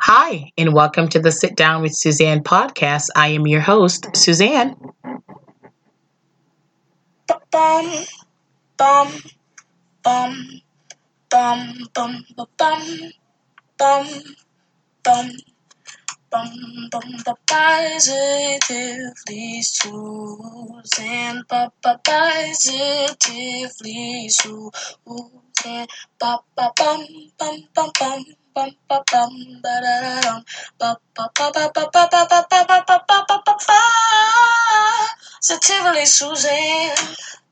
Hi, and welcome to the Sit Down with Suzanne podcast. I am your host, Suzanne. Bum bum bum bum bum bum bum bum bum bum positively Susan positively Susan bum bum bum bum bum bum bum bum bum ba da dum bum bum bum bum bum bum bum bum bum bum bum positively Suzanne.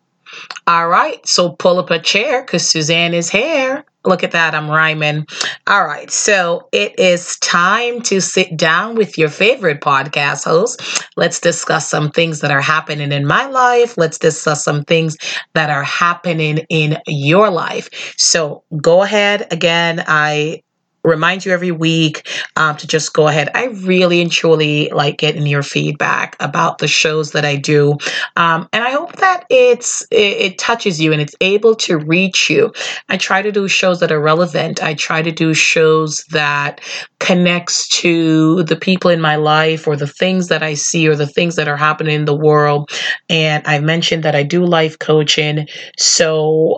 All right, so pull up a chair because Suzanne is here. Look at that, I'm rhyming. All right, so it is time to sit down with your favorite podcast host. Let's discuss some things that are happening in my life. Let's discuss some things that are happening in your life. So go ahead. Again, I remind you every week to just go ahead. I really and truly like getting your feedback about the shows that I do. And I hope that it touches you and it's able to reach you. I try to do shows that are relevant. I try to do shows that connects to the people in my life or the things that I see or the things that are happening in the world. And I mentioned that I do life coaching. So,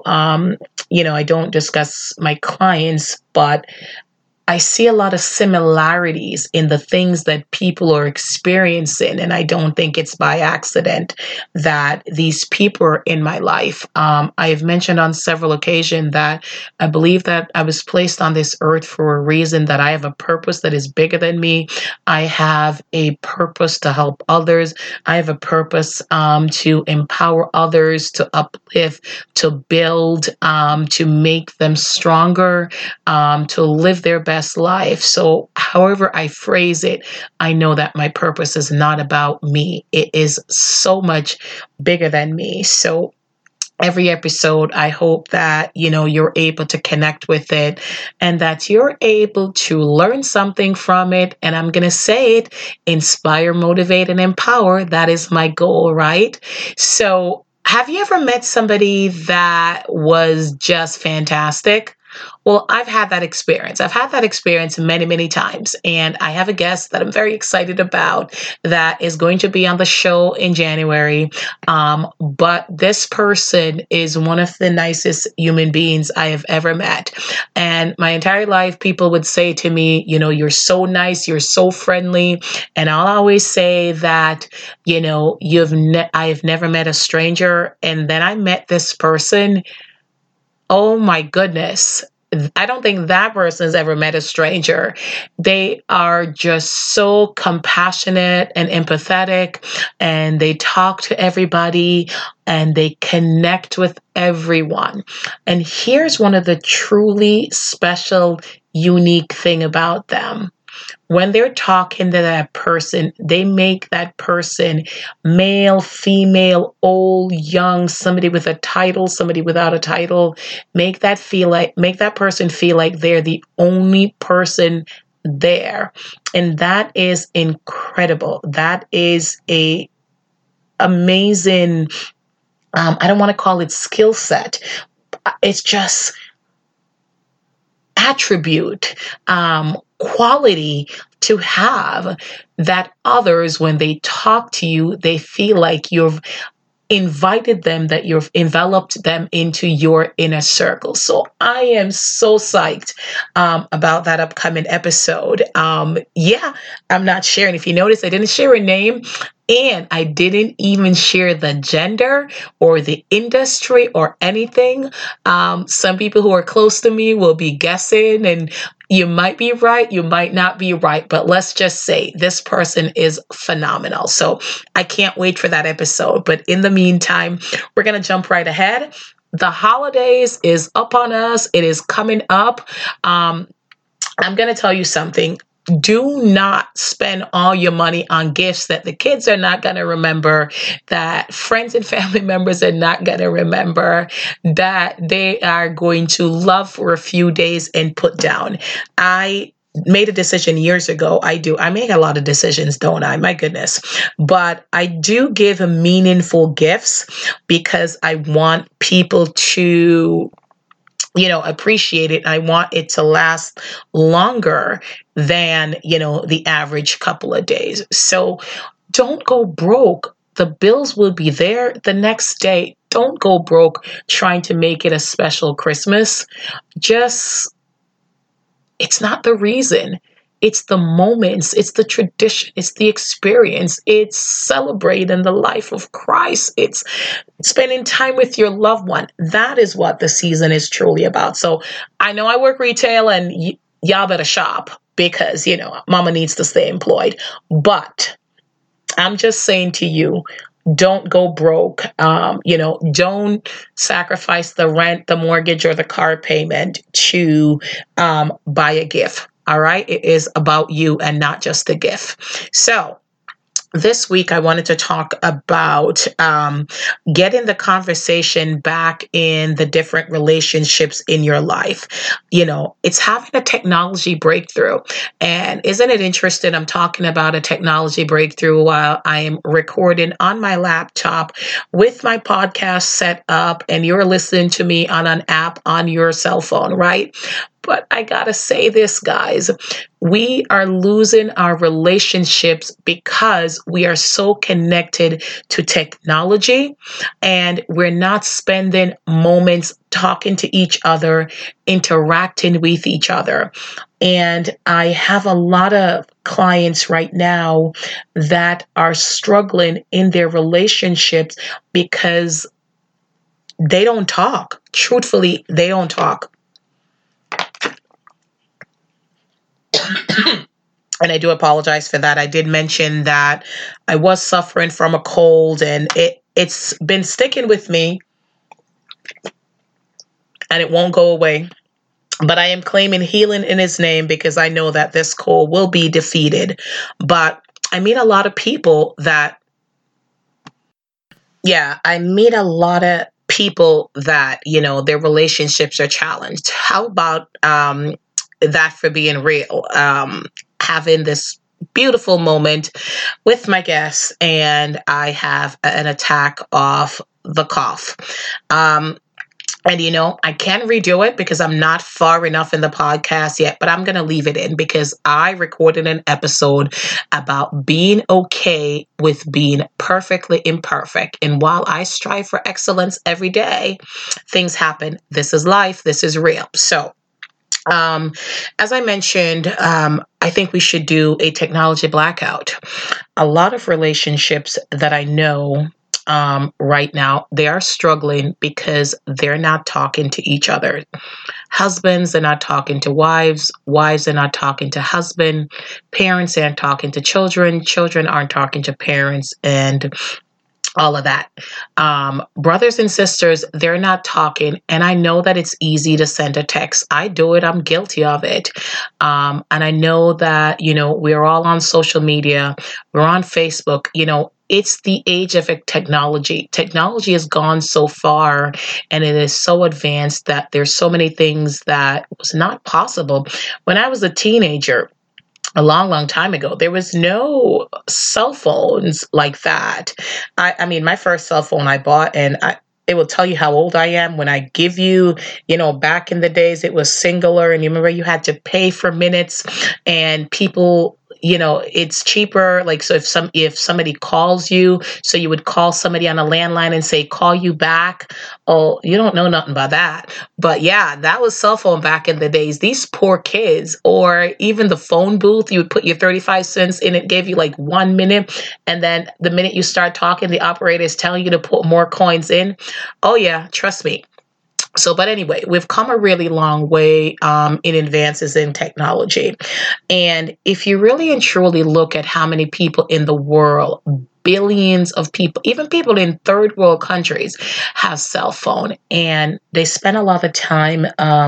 I don't discuss my clients, but I see a lot of similarities in the things that people are experiencing, and I don't think it's by accident that these people are in my life. I have mentioned on several occasions that I believe that I was placed on this earth for a reason, that I have a purpose that is bigger than me. I have a purpose to help others. I have a purpose to empower others, to uplift, to build, to make them stronger, to live their best life. So, however I phrase it, I know that my purpose is not about me. It is so much bigger than me. So, every episode, I hope that, you're able to connect with it and that you're able to learn something from it. And I'm going to say it, inspire, motivate, and empower. That is my goal, right? So, have you ever met somebody that was just fantastic? Well, I've had that experience. I've had that experience many, many times. And I have a guest that I'm very excited about that is going to be on the show in January. But this person is one of the nicest human beings I have ever met. And my entire life, people would say to me, you're so nice, you're so friendly. And I'll always say that, I have never met a stranger. And then I met this person. Oh my goodness. I don't think that person's ever met a stranger. They are just so compassionate and empathetic, and they talk to everybody and they connect with everyone. And here's one of the truly special, unique thing about them. When they're talking to that person, they make that person male, female, old, young, somebody with a title, somebody without a title, make that person feel like they're the only person there. And that is incredible. That is a amazing, I don't want to call it skill set. It's just attribute, quality to have, that others, when they talk to you, they feel like you've invited them, that you've enveloped them into your inner circle. So I am so psyched about that upcoming episode. I'm not sharing. If you notice, I didn't share a name. And I didn't even share the gender or the industry or anything. Some people who are close to me will be guessing, and you might be right, you might not be right, but let's just say this person is phenomenal. So I can't wait for that episode. But in the meantime, we're going to jump right ahead. The holidays is up on us. It is coming up. I'm going to tell you something. Do not spend all your money on gifts that the kids are not going to remember, that friends and family members are not going to remember, that they are going to love for a few days and put down. I made a decision years ago. I make a lot of decisions, don't I? My goodness. But I do give meaningful gifts because I want people to appreciate it. I want it to last longer than, the average couple of days. So don't go broke. The bills will be there the next day. Don't go broke trying to make it a special Christmas. Just, it's not the reason. It's the moments, it's the tradition, it's the experience, it's celebrating the life of Christ, it's spending time with your loved one. That is what the season is truly about. So I know I work retail and y'all better shop because, mama needs to stay employed. But I'm just saying to you, don't go broke. Don't sacrifice the rent, the mortgage, or the car payment to buy a gift. All right. It is about you and not just the gift. So this week, I wanted to talk about getting the conversation back in the different relationships in your life. It's having a technology breakthrough. And isn't it interesting? I'm talking about a technology breakthrough while I am recording on my laptop with my podcast set up, and you're listening to me on an app on your cell phone, right? But I gotta say this, guys, we are losing our relationships because we are so connected to technology and we're not spending moments talking to each other, interacting with each other. And I have a lot of clients right now that are struggling in their relationships because they don't talk. Truthfully, they don't talk. And I do apologize for that. I did mention that I was suffering from a cold and it's been sticking with me and it won't go away. But I am claiming healing in his name because I know that this cold will be defeated. But I meet a lot of people that, I meet a lot of people that, their relationships are challenged. How about that for being real? Having this beautiful moment with my guests, and I have an attack of the cough. And I can redo it because I'm not far enough in the podcast yet, but I'm going to leave it in because I recorded an episode about being okay with being perfectly imperfect. And while I strive for excellence every day, things happen. This is life. This is real. So, as I mentioned, I think we should do a technology blackout. A lot of relationships that I know right now, they are struggling because they're not talking to each other. Husbands are not talking to wives. Wives are not talking to husband. Parents aren't talking to children. Children aren't talking to parents. And all of that. Brothers and sisters, they're not talking. And I know that it's easy to send a text. I do it. I'm guilty of it. And I know that, we're all on social media. We're on Facebook. It's the age of technology. Technology has gone so far and it is so advanced that there's so many things that was not possible. When I was a teenager, a long, long time ago, there was no cell phones like that. I mean, my first cell phone I bought, and it will tell you how old I am when I give you, back in the days, it was singular. And you remember you had to pay for minutes and people, it's cheaper. Like, so if somebody calls you, so you would call somebody on a landline and say, call you back. Oh, you don't know nothing about that. But yeah, that was cell phone back in the days. These poor kids, or even the phone booth, you would put your 35 cents in, it gave you like 1 minute. And then the minute you start talking, the operator is telling you to put more coins in. Oh yeah, trust me. So, but anyway, we've come a really long way in advances in technology. And if you really and truly look at how many people in the world, billions of people, even people in third world countries have cell phone, and they spend a lot of time,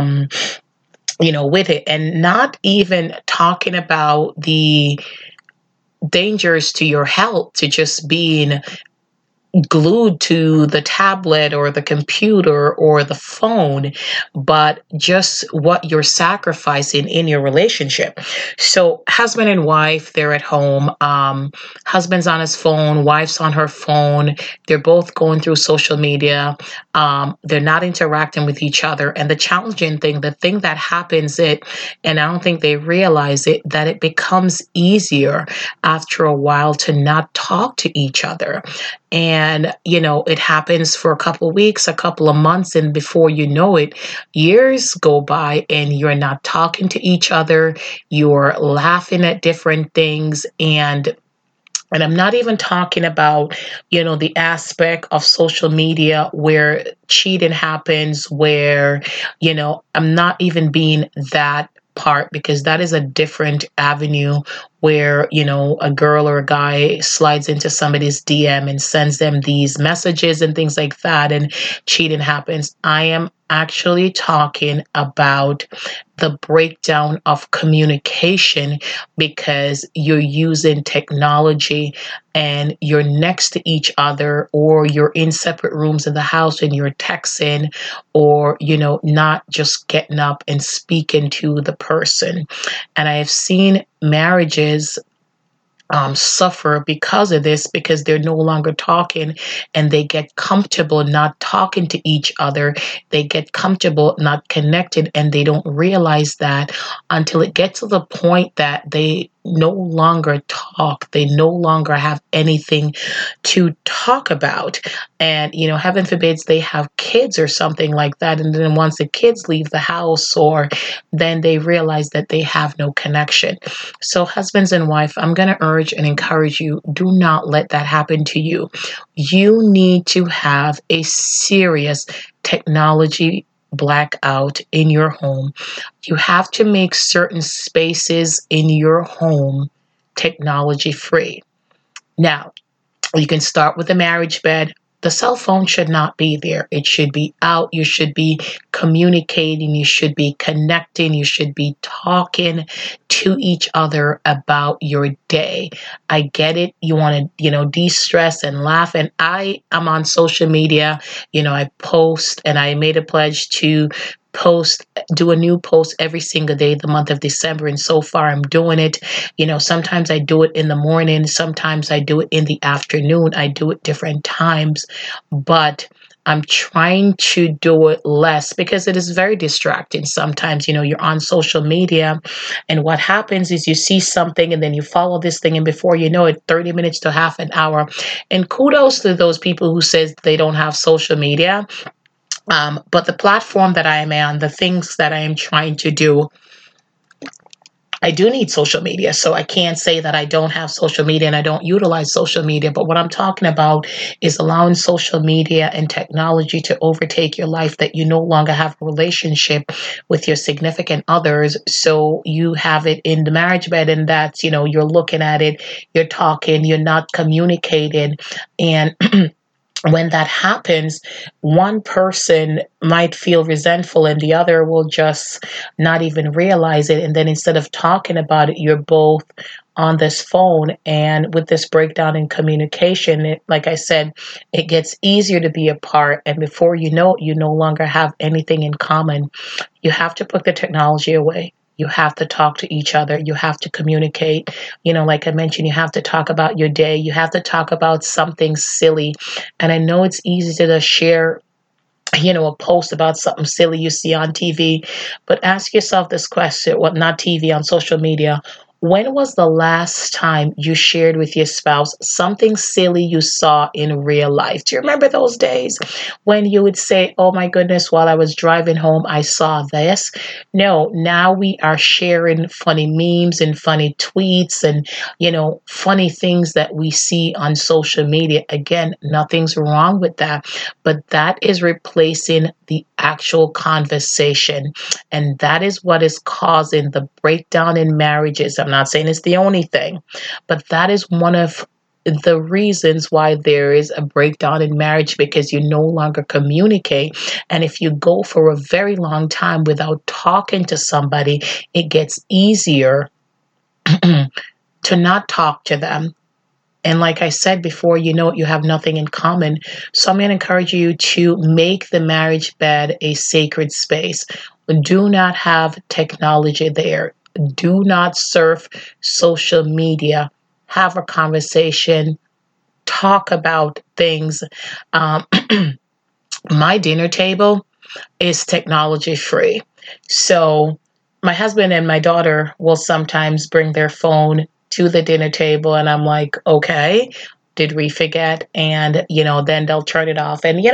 with it, and not even talking about the dangers to your health to just being glued to the tablet or the computer or the phone, but just what you're sacrificing in your relationship. So, husband and wife, they're at home. Husband's on his phone, wife's on her phone. They're both going through social media. They're not interacting with each other. And the challenging thing, the thing that happens, and I don't think they realize it, that it becomes easier after a while to not talk to each other. And, it happens for a couple of weeks, a couple of months, and before you know it, years go by and you're not talking to each other. You're laughing at different things. And I'm not even talking about, the aspect of social media where cheating happens, where, I'm not even being that part, because that is a different avenue where, a girl or a guy slides into somebody's DM and sends them these messages and things like that, and cheating happens. I am actually talking about the breakdown of communication, because you're using technology and you're next to each other, or you're in separate rooms in the house and you're texting, or, not just getting up and speaking to the person. And I have seen marriages suffer because of this, because they're no longer talking, and they get comfortable not talking to each other. They get comfortable not connected, and they don't realize that until it gets to the point that they no longer talk. They no longer have anything to talk about. And, heaven forbids they have kids or something like that. And then once the kids leave the house, or then they realize that they have no connection. So, husbands and wife, I'm going to urge and encourage you, do not let that happen to you. You need to have a serious technology blackout in your home. You have to make certain spaces in your home technology free. Now, you can start with the marriage bed. The cell phone should not be there. It should be out. You should be communicating. You should be connecting. You should be talking to each other about your day. I get it. You want to, de-stress and laugh. And I am on social media. I post, and I made a pledge to do a new post every single day the month of December, and so far I'm doing it. Sometimes I do it in the morning, sometimes I do it in the afternoon. I do it different times, but I'm trying to do it less, because it is very distracting. Sometimes, you're on social media, and what happens is you see something and then you follow this thing, and before you know it, 30 minutes to half an hour. And kudos to those people who says they don't have social media. But the platform that I am on, the things that I am trying to do, I do need social media. So I can't say that I don't have social media and I don't utilize social media. But what I'm talking about is allowing social media and technology to overtake your life, that you no longer have a relationship with your significant others. So you have it in the marriage bed, and that's, you're looking at it, you're talking, you're not communicating. And when that happens, one person might feel resentful and the other will just not even realize it. And then instead of talking about it, you're both on this phone. And with this breakdown in communication, like I said, it gets easier to be apart. And before you know it, you no longer have anything in common. You have to put the technology away. You have to talk to each other. You have to communicate. Like I mentioned, you have to talk about your day. You have to talk about something silly. And I know it's easy to just share, a post about something silly you see on TV, but ask yourself this question, not TV, on social media. When was the last time you shared with your spouse something silly you saw in real life? Do you remember those days when you would say, oh my goodness, while I was driving home, I saw this? No, now we are sharing funny memes and funny tweets and, funny things that we see on social media. Again, nothing's wrong with that, but that is replacing the actual conversation. And that is what is causing the breakdown in marriages. I'm not saying it's the only thing, but that is one of the reasons why there is a breakdown in marriage, because you no longer communicate. And if you go for a very long time without talking to somebody, it gets easier to not talk to them. And like I said before, you have nothing in common. So I'm going to encourage you to make the marriage bed a sacred space. Do not have technology there. Do not surf social media. Have a conversation. Talk about things. Um, my dinner table is technology free. So my husband and my daughter will sometimes bring their phone to the dinner table, and I'm like, okay, did we forget? And then they'll turn it off. And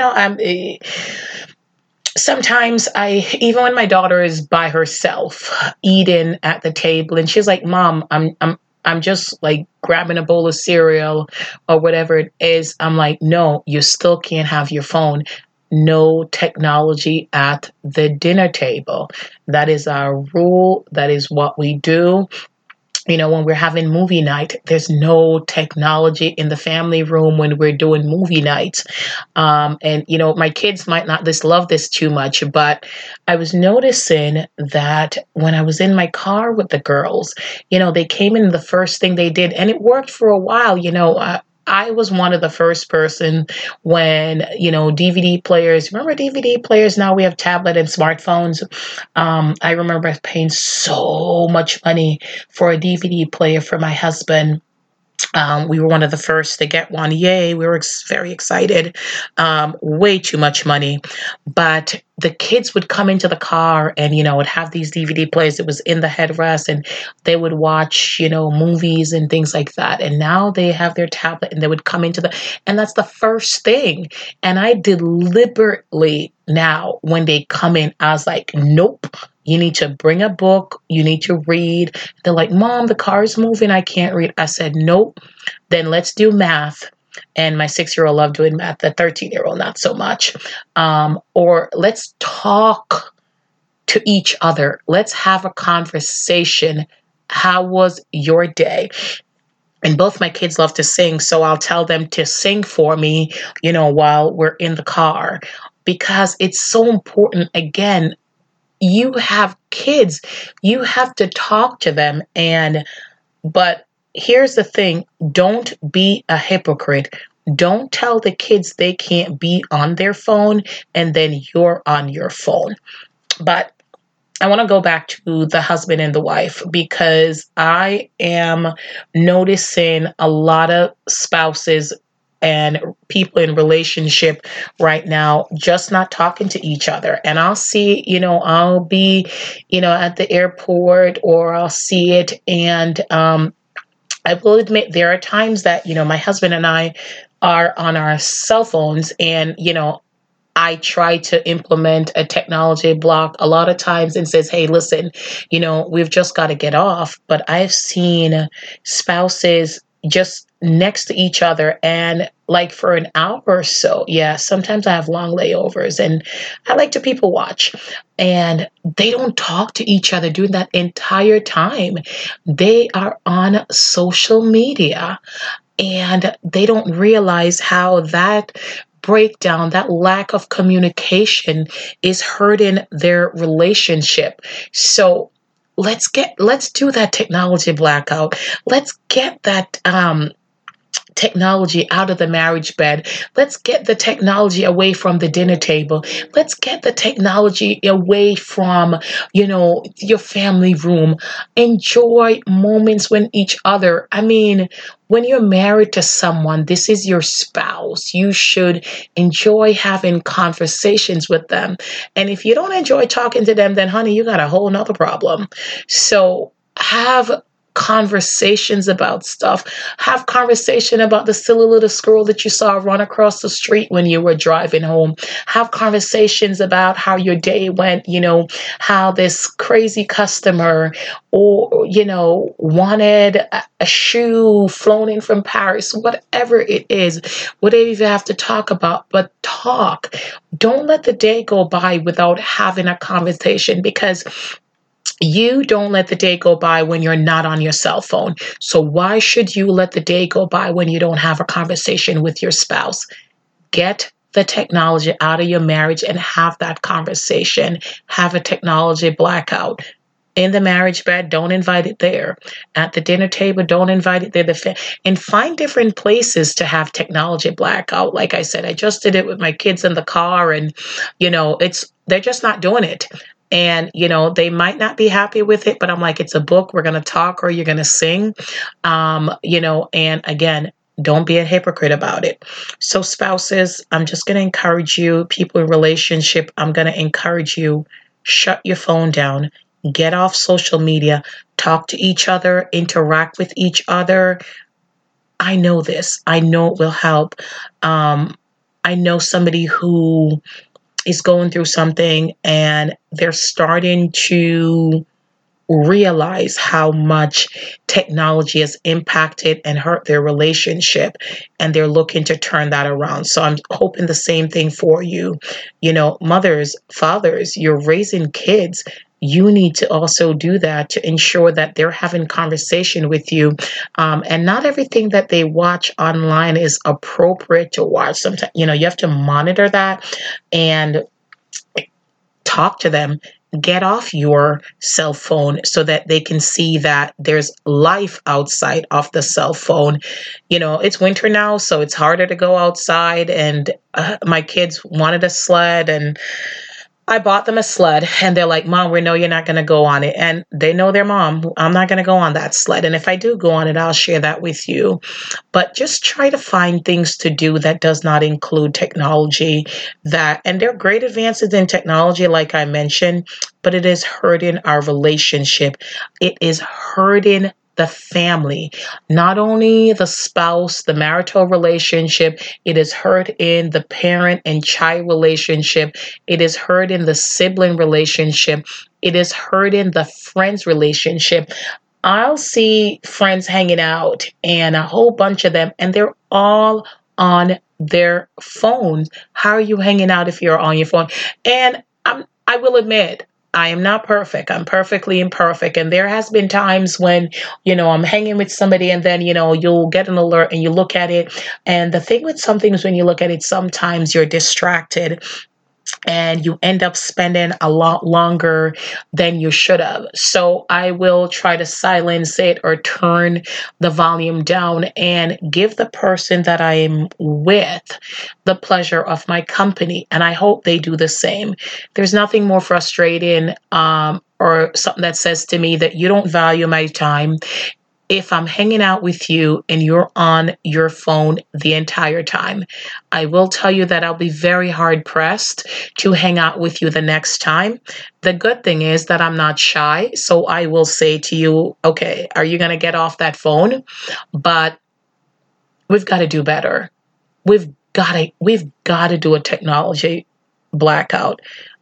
sometimes even when my daughter is by herself eating at the table, and she's like, Mom, I'm just like grabbing a bowl of cereal or whatever it is. I'm like, no, you still can't have your phone. No technology at the dinner table. That is our rule. That is what we do. When we're having movie night, there's no technology in the family room when we're doing movie nights. And my kids might not love this too much, but I was noticing that when I was in my car with the girls, they came in, the first thing they did, and it worked for a while. I was one of the first person when, DVD players, remember DVD players? Now we have tablet and smartphones. I remember paying so much money for a DVD player for my husband. We were one of the first to get one. Yay, we were very excited. Way too much money. But the kids would come into the car and, would have these DVD players. It was in the headrest, and they would watch, movies and things like that. And now they have their tablet, and they would come and that's the first thing. And I deliberately now, when they come in, I was like, nope. You need to bring a book. You need to read. They're like, Mom, the car is moving. I can't read. I said, nope. Then let's do math. And my 6-year-old loved doing math. The 13-year-old, not so much. Or let's talk to each other. Let's have a conversation. How was your day? And both my kids love to sing, so I'll tell them to sing for me, while we're in the car, because it's so important. Again, you have kids, you have to talk to them. But here's the thing, don't be a hypocrite. Don't tell the kids they can't be on their phone and then you're on your phone. But I want to go back to the husband and the wife, because I am noticing a lot of spouses and people in relationship right now just not talking to each other. And I'll see, I'll be, at the airport, or I'll see it. And I will admit there are times that, my husband and I are on our cell phones, and, I try to implement a technology block a lot of times and says, hey, listen, we've just got to get off. But I've seen spouses just next to each other, and like for an hour or so. Yeah, sometimes I have long layovers, and I like to people watch, and they don't talk to each other during that entire time. They are on social media, and they don't realize how that breakdown, that lack of communication is hurting their relationship. So let's do that technology blackout. Let's get that technology out of the marriage bed. Let's get the technology away from the dinner table. Let's get the technology away from, your family room. Enjoy moments with each other. I mean, when you're married to someone, this is your spouse. You should enjoy having conversations with them. And if you don't enjoy talking to them, then honey, you got a whole nother problem. So have conversations about stuff. Have conversation about the silly little squirrel that you saw run across the street when you were driving home. Have conversations about how your day went, how this crazy customer wanted a shoe flown in from Paris, whatever it is, whatever you have to talk about, but talk. Don't let the day go by without having a conversation, because you don't let the day go by when you're not on your cell phone. So why should you let the day go by when you don't have a conversation with your spouse? Get the technology out of your marriage and have that conversation. Have a technology blackout. In the marriage bed, don't invite it there. At the dinner table, don't invite it there. And find different places to have technology blackout. Like I said, I just did it with my kids in the car, and they're just not doing it. And they might not be happy with it, but I'm like, it's a book. We're gonna talk, or you're gonna sing. And again, don't be a hypocrite about it. So spouses, I'm just gonna encourage you. People in relationship, I'm gonna encourage you. Shut your phone down, get off social media, talk to each other, interact with each other. I know this. I know it will help. I know somebody who is going through something and they're starting to realize how much technology has impacted and hurt their relationship, and they're looking to turn that around. So I'm hoping the same thing for you. Mothers, fathers, you're raising kids. You need to also do that to ensure that they're having conversation with you. And not everything that they watch online is appropriate to watch. Sometimes, you have to monitor that and talk to them. Get off your cell phone so that they can see that there's life outside of the cell phone. It's winter now, so it's harder to go outside. And my kids wanted a sled, and I bought them a sled, and they're like, Mom, we know you're not going to go on it. And they know their mom. I'm not going to go on that sled. And if I do go on it, I'll share that with you. But just try to find things to do that does not include technology. And there are great advances in technology, like I mentioned, but it is hurting our relationship. It is hurting the family, not only the spouse, the marital relationship. It is hurt in the parent and child relationship. It is hurt in the sibling relationship. It is hurt in the friends relationship. I'll see friends hanging out and a whole bunch of them, and they're all on their phones. How are you hanging out if you're on your phone? And I will admit, I am not perfect. I'm perfectly imperfect. And there has been times when, I'm hanging with somebody, and then, you'll get an alert and you look at it. And the thing with some things, when you look at it, sometimes you're distracted and you end up spending a lot longer than you should have. So I will try to silence it or turn the volume down and give the person that I am with the pleasure of my company. And I hope they do the same. There's nothing more frustrating or something that says to me that you don't value my time if I'm hanging out with you and you're on your phone the entire time. I will tell you that I'll be very hard pressed to hang out with you the next time. The good thing is that I'm not shy. So I will say to you, okay, are you going to get off that phone? But we've got to do better. We've got to do a technology blackout.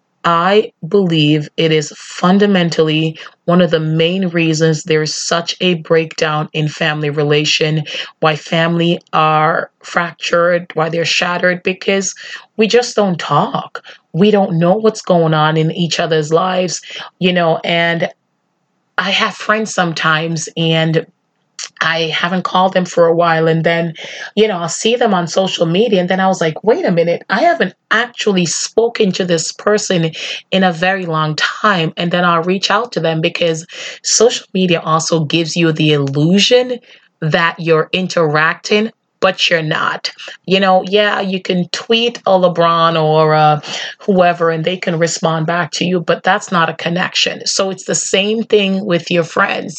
I believe it is fundamentally one of the main reasons there's such a breakdown in family relation, why family are fractured, why they're shattered, because we just don't talk. We don't know what's going on in each other's lives, and I have friends sometimes, and I haven't called them for a while, and then, I'll see them on social media, and then I was like, wait a minute, I haven't actually spoken to this person in a very long time. And then I'll reach out to them, because social media also gives you the illusion that you're interacting, but you're not. Yeah, you can tweet a LeBron or whoever, and they can respond back to you, but that's not a connection. So it's the same thing with your friends.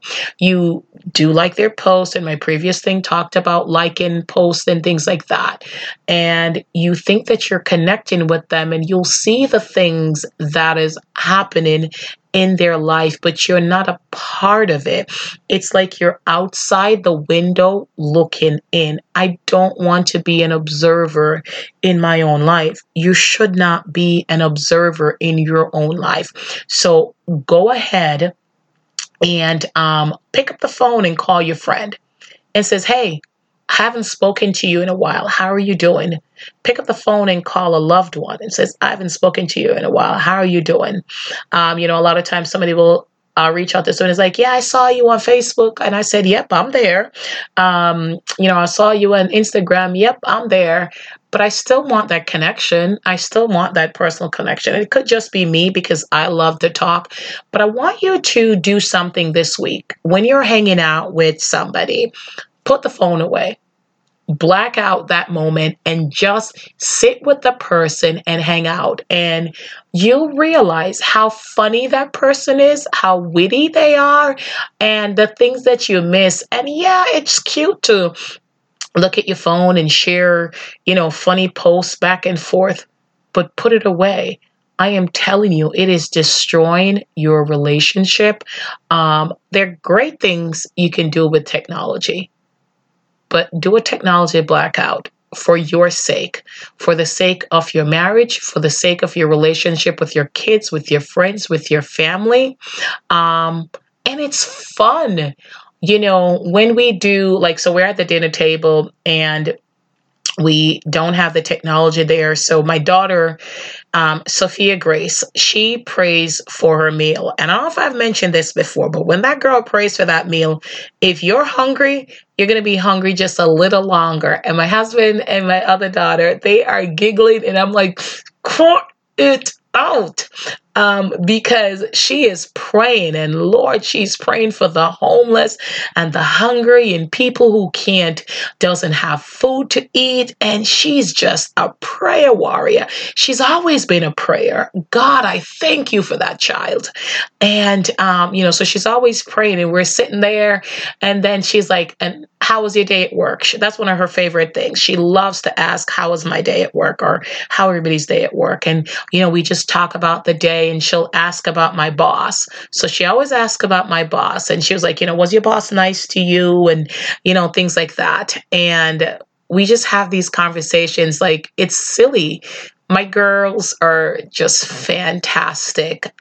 You do like their posts, and my previous thing talked about liking posts and things like that. And you think that you're connecting with them, and you'll see the things that is happening in their life, but you're not a part of it. It's like you're outside the window looking in. I don't want to be an observer in my own life. You should not be an observer in your own life. So go ahead and pick up the phone and call your friend and says, hey, I haven't spoken to you in a while. How are you doing? Pick up the phone and call a loved one and says, I haven't spoken to you in a while. How are you doing? A lot of times somebody will reach out to someone and is like, yeah, I saw you on Facebook. And I said, yep, I'm there. I saw you on Instagram. Yep, I'm there. but I still want that connection. I still want that personal connection. It could just be me because I love to talk, but I want you to do something this week. When you're hanging out with somebody, put the phone away, black out that moment, and just sit with the person and hang out. And you'll realize how funny that person is, how witty they are, and the things that you miss. And yeah, it's cute to look at your phone and share, funny posts back and forth, but put it away. I am telling you, it is destroying your relationship. There are great things you can do with technology, but do a technology blackout for your sake, for the sake of your marriage, for the sake of your relationship with your kids, with your friends, with your family. And it's fun. When we do, like, so we're at the dinner table and we don't have the technology there. So my daughter, Sophia Grace, she prays for her meal. And I don't know if I've mentioned this before, but when that girl prays for that meal, if you're hungry, you're going to be hungry just a little longer. And my husband and my other daughter, they are giggling. And I'm like, cut it out. Because she is praying, and Lord, she's praying for the homeless and the hungry and people who doesn't have food to eat. And she's just a prayer warrior. She's always been a prayer. God, I thank you for that child. And, so she's always praying, and we're sitting there, and then she's like, and how was your day at work? That's one of her favorite things. She loves to ask, how was my day at work, or how everybody's day at work? And, we just talk about the day, and she'll ask about my boss. So she always asks about my boss. And she was like, was your boss nice to you? And, things like that. And we just have these conversations. Like, it's silly. My girls are just fantastic.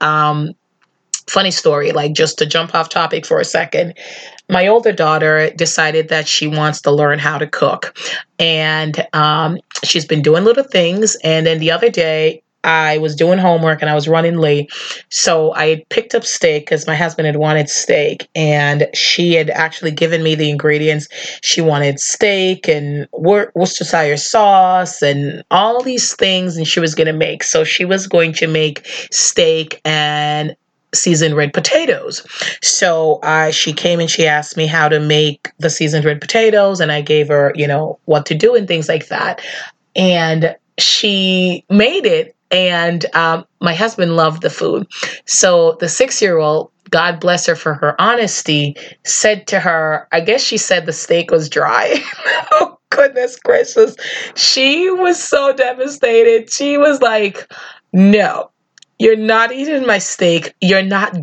Funny story, like, just to jump off topic for a second. My older daughter decided that she wants to learn how to cook. And she's been doing little things. And then the other day, I was doing homework and I was running late. So I had picked up steak because my husband had wanted steak. And she had actually given me the ingredients. She wanted steak and Worcestershire sauce and all these things. And she was going to make. So she was going to make steak and seasoned red potatoes. So she came and she asked me how to make the seasoned red potatoes. And I gave her, what to do and things like that. And she made it. And my husband loved the food. So the 6-year-old, God bless her for her honesty, said to her, I guess she said the steak was dry. Oh, goodness gracious. She was so devastated. She was like, no, you're not eating my steak. You're not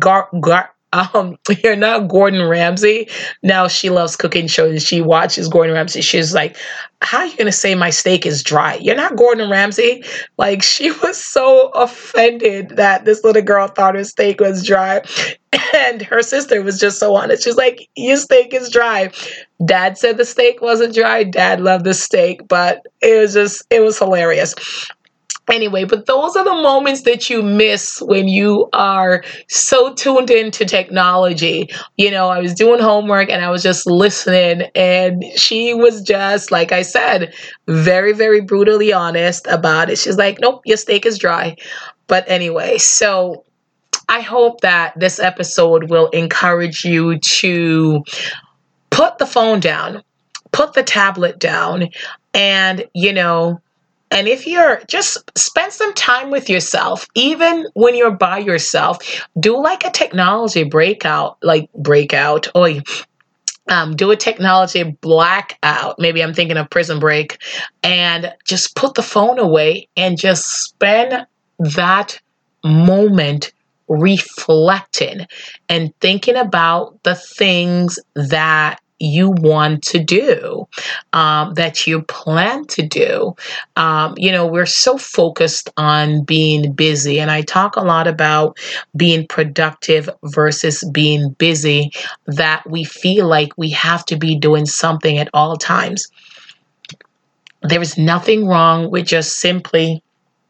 you're not Gordon Ramsay. Now she loves cooking shows. She watches Gordon Ramsay. She's like, how are you going to say my steak is dry? You're not Gordon Ramsay. Like, she was so offended that this little girl thought her steak was dry. And her sister was just so honest. She's like, your steak is dry. Dad said the steak wasn't dry. Dad loved the steak, but it was hilarious. Anyway, but those are the moments that you miss when you are so tuned into technology. I was doing homework and I was just listening, and she was just, like I said, very, very brutally honest about it. She's like, nope, your steak is dry. But anyway, so I hope that this episode will encourage you to put the phone down, put the tablet down, and, and if you're, just spend some time with yourself, even when you're by yourself. Do like a technology breakout, or do a technology blackout. Maybe I'm thinking of Prison Break, and just put the phone away and just spend that moment reflecting and thinking about the things that you want to do, that you plan to do. We're so focused on being busy, and I talk a lot about being productive versus being busy, that we feel like we have to be doing something at all times. There is nothing wrong with just simply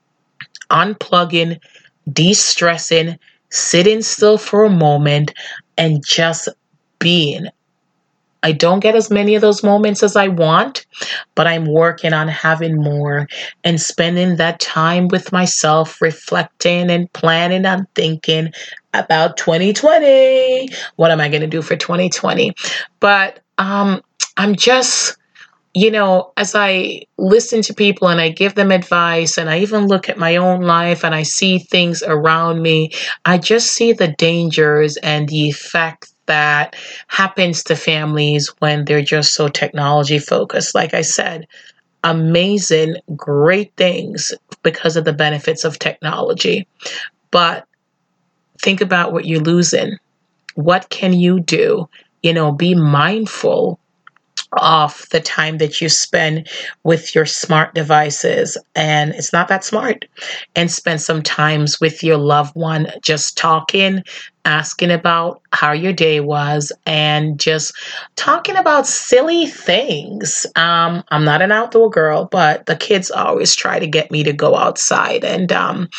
unplugging, de-stressing, sitting still for a moment, and just being. I don't get as many of those moments as I want, but I'm working on having more and spending that time with myself, reflecting and planning on thinking about 2020. What am I going to do for 2020? But I'm just, as I listen to people and I give them advice and I even look at my own life and I see things around me, I just see the dangers and the effect that happens to families when they're just so technology focused. Like I said, amazing, great things because of the benefits of technology. But think about what you're losing. What can you do? Be mindful off the time that you spend with your smart devices, and it's not that smart, and spend some times with your loved one, just talking, asking about how your day was, and just talking about silly things. I'm not an outdoor girl, but the kids always try to get me to go outside, and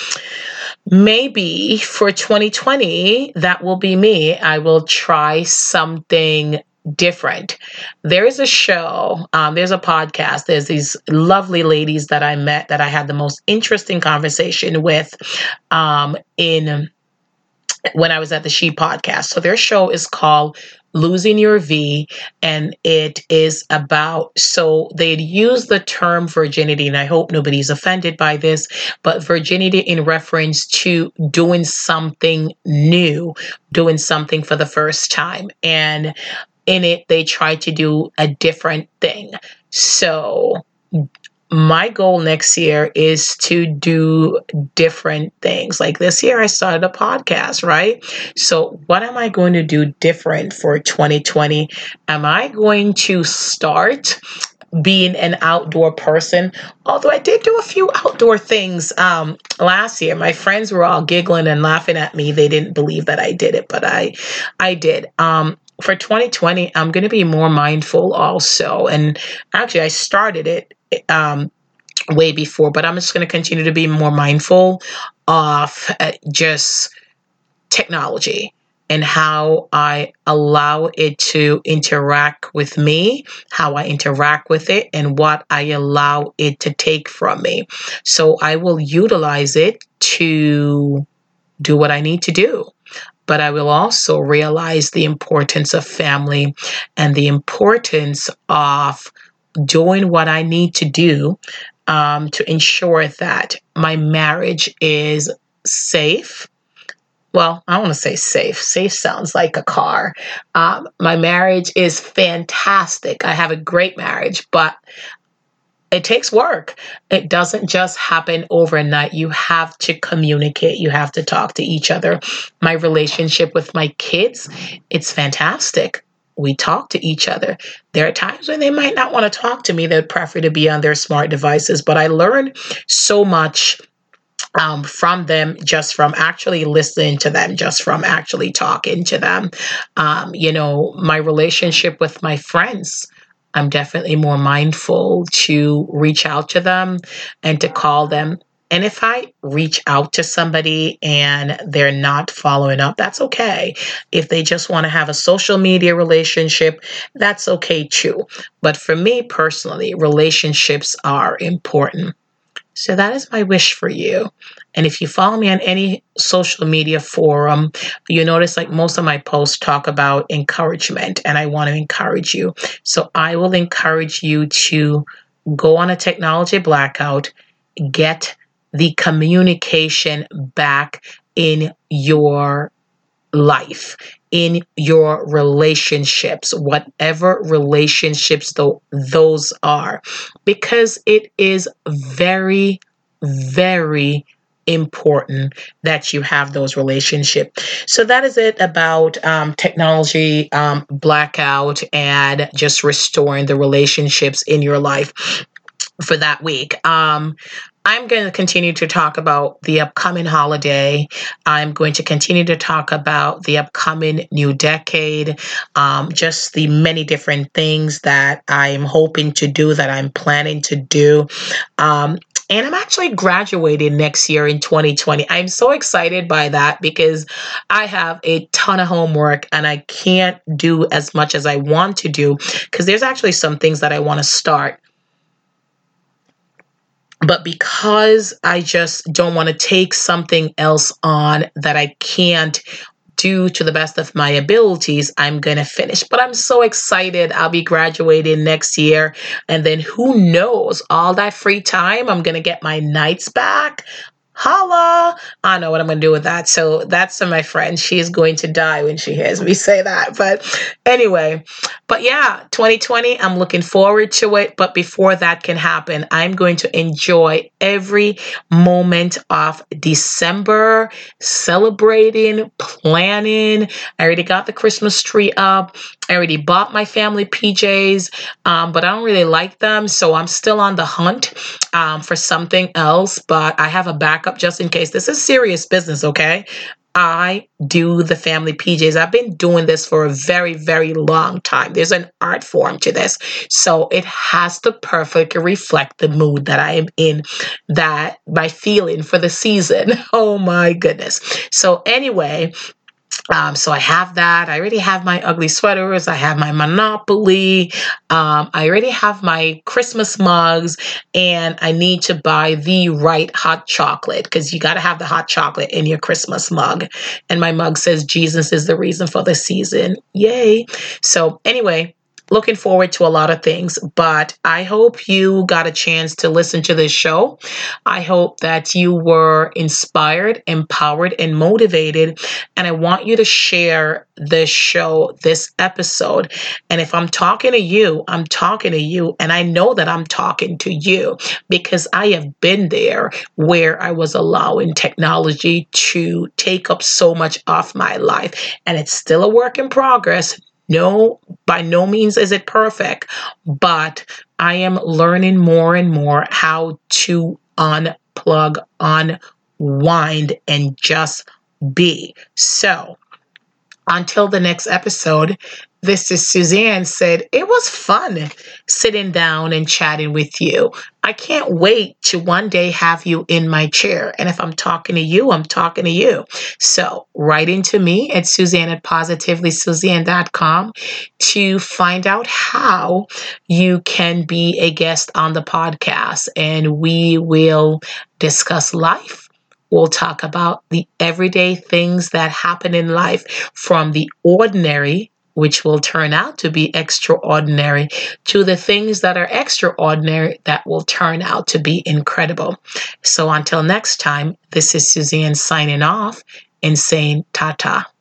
maybe for 2020 that will be me. I will try something different. There is a show, there's a podcast, there's these lovely ladies that I met that I had the most interesting conversation with in when I was at the She podcast. So their show is called Losing Your V, and it is about, so they'd use the term virginity, and I hope nobody's offended by this, but virginity in reference to doing something new, doing something for the first time. And in it, they try to do a different thing. So my goal next year is to do different things. Like this year, I started a podcast, right? So, what am I going to do different for 2020? Am I going to start being an outdoor person? Although I did do a few outdoor things last year. My friends were all giggling and laughing at me. They didn't believe that I did it, but I did. For 2020, I'm going to be more mindful also. And actually, I started it way before, but I'm just going to continue to be more mindful of just technology and how I allow it to interact with me, how I interact with it, and what I allow it to take from me. So I will utilize it to do what I need to do. But I will also realize the importance of family and the importance of doing what I need to do to ensure that my marriage is safe. Well, I want to say safe. Safe sounds like a car. My marriage is fantastic. I have a great marriage, but it takes work. It doesn't just happen overnight. You have to communicate. You have to talk to each other. My relationship with my kids, it's fantastic. We talk to each other. There are times when they might not want to talk to me. They'd prefer to be on their smart devices, but I learned so much from them, just from actually listening to them, just from actually talking to them. My relationship with my friends, I'm definitely more mindful to reach out to them and to call them. And if I reach out to somebody and they're not following up, that's okay. If they just want to have a social media relationship, that's okay too. But for me personally, relationships are important. So that is my wish for you. And if you follow me on any social media forum, you notice like most of my posts talk about encouragement, and I want to encourage you. So I will encourage you to go on a technology blackout, get the communication back in your life, in your relationships, whatever relationships those are, because it is very, very important that you have those relationships. So that is it about technology blackout and just restoring the relationships in your life for that week. I'm going to continue to talk about the upcoming holiday. I'm going to continue to talk about the upcoming new decade, just the many different things that I'm hoping to do, that I'm planning to do. And I'm actually graduating next year in 2020. I'm so excited by that because I have a ton of homework and I can't do as much as I want to do because there's actually some things that I want to start. But because I just don't want to take something else on that I can't do to the best of my abilities, I'm going to finish. But I'm so excited. I'll be graduating next year. And then who knows, all that free time, I'm going to get my nights back. Holla! I know what I'm going to do with that. So that's to my friend. She is going to die when she hears me say that. But anyway, but yeah, 2020, I'm looking forward to it. But before that can happen, I'm going to enjoy every moment of December, celebrating, planning. I already got the Christmas tree up. I already bought my family PJs, but I don't really like them. So I'm still on the hunt for something else. But I have a backup just in case. This is serious business, okay? I do the family PJs. I've been doing this for a very, very long time. There's an art form to this. So it has to perfectly reflect the mood that I am in, that my feeling for the season. Oh my goodness. So anyway, so I have that. I already have my ugly sweaters. I have my Monopoly. I already have my Christmas mugs, and I need to buy the right hot chocolate because you got to have the hot chocolate in your Christmas mug. And my mug says Jesus is the reason for the season. Yay. So anyway, looking forward to a lot of things, but I hope you got a chance to listen to this show. I hope that you were inspired, empowered, and motivated. And I want you to share this show, this episode. And if I'm talking to you, I'm talking to you. And I know that I'm talking to you because I have been there where I was allowing technology to take up so much of my life. And it's still a work in progress. No, by no means is it perfect, but I am learning more and more how to unplug, unwind, and just be. So until the next episode, this is Suzanne said, it was fun sitting down and chatting with you. I can't wait to one day have you in my chair. And if I'm talking to you, I'm talking to you. So write into me at Suzanne@positivelysuzanne.com to find out how you can be a guest on the podcast. And we will discuss life. We'll talk about the everyday things that happen in life, from the ordinary, which will turn out to be extraordinary, to the things that are extraordinary that will turn out to be incredible. So until next time, this is Suzanne signing off and saying ta-ta.